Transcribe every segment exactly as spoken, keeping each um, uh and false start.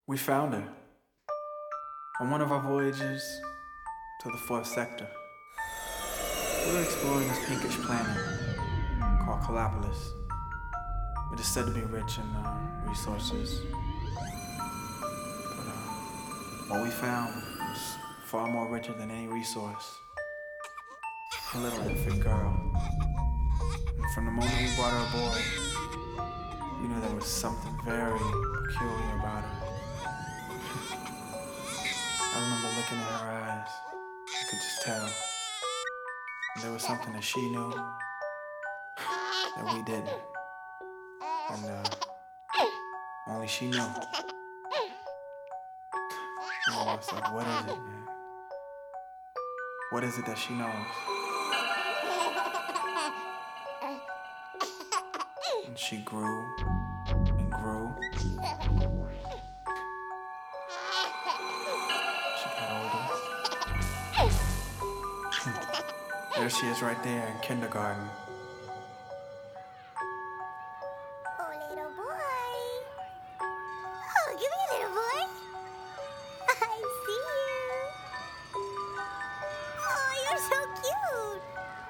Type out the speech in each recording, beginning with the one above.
We found her on one of our voyages to the fourth sector. We were exploring this pinkish planet called Calopolis. It is said to be rich in uh, resources. But uh, what we found was far more richer than any resource. A little infant girl. And from the moment we brought her aboard, we knew there was something very peculiar about her. I remember looking at her eyes. I could just tell. There was something that she knew that we didn't. And uh, only she knew. And I was like, what is it, man? What is it that she knows? And she grew and grew. She got older. There she is right there in kindergarten. Oh, little boy. Oh, give me a little boy. I see you. Oh, you're so cute.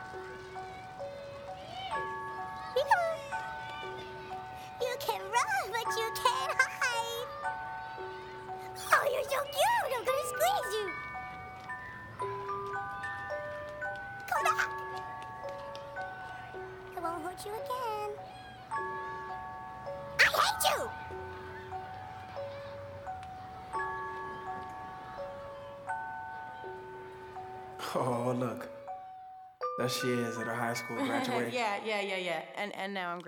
You can run, but you can't hide. Oh, you're so cute. I'm gonna squeeze you. Come back. I won't hurt you again. I hate you! Oh, look. There she is at her high school graduation. yeah, yeah, yeah, yeah. And and now I'm